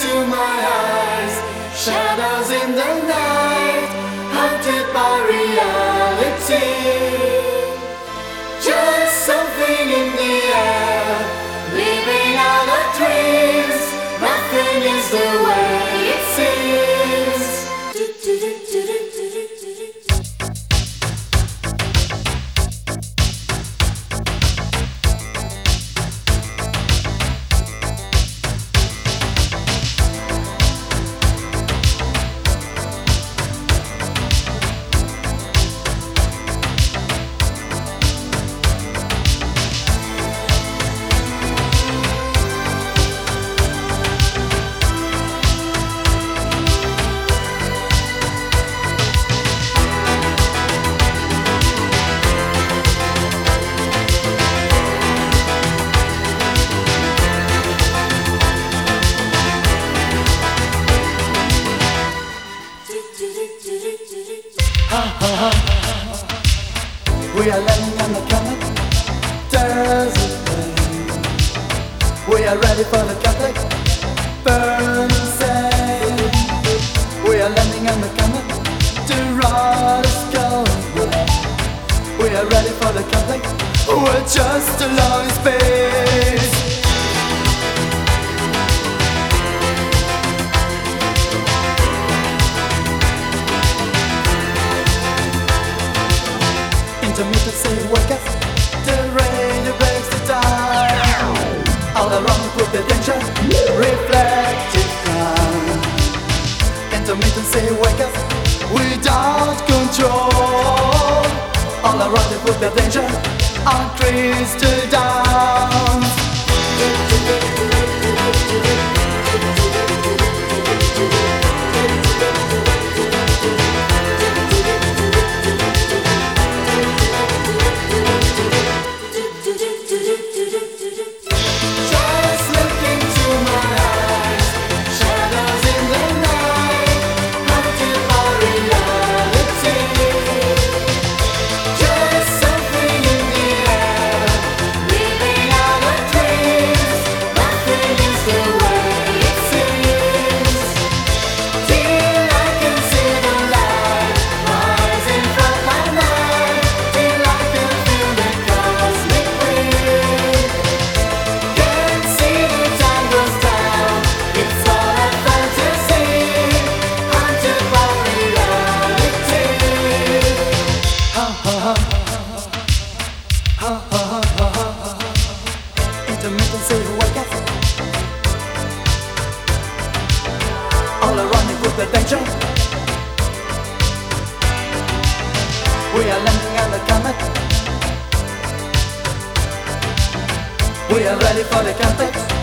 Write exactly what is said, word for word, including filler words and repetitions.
into my eyes, shadows in the night, haunted by reality. Just something in the air, living out our dreams. Nothing is the way it seems. We are landing on the comet, does it rain? We are ready for the conflict, burning sand. We are landing on the comet, the rod is going away. We are ready for the conflict, we're just alone in space. Intermittent say wake up, the rain breaks the time. All around we put the danger, reflective ground. Intermittent say wake up, without control. All around we put the danger, on crystal downs. Intermittent say wake up. All around you put the danger. We are landing on the comet. We are ready for the contact.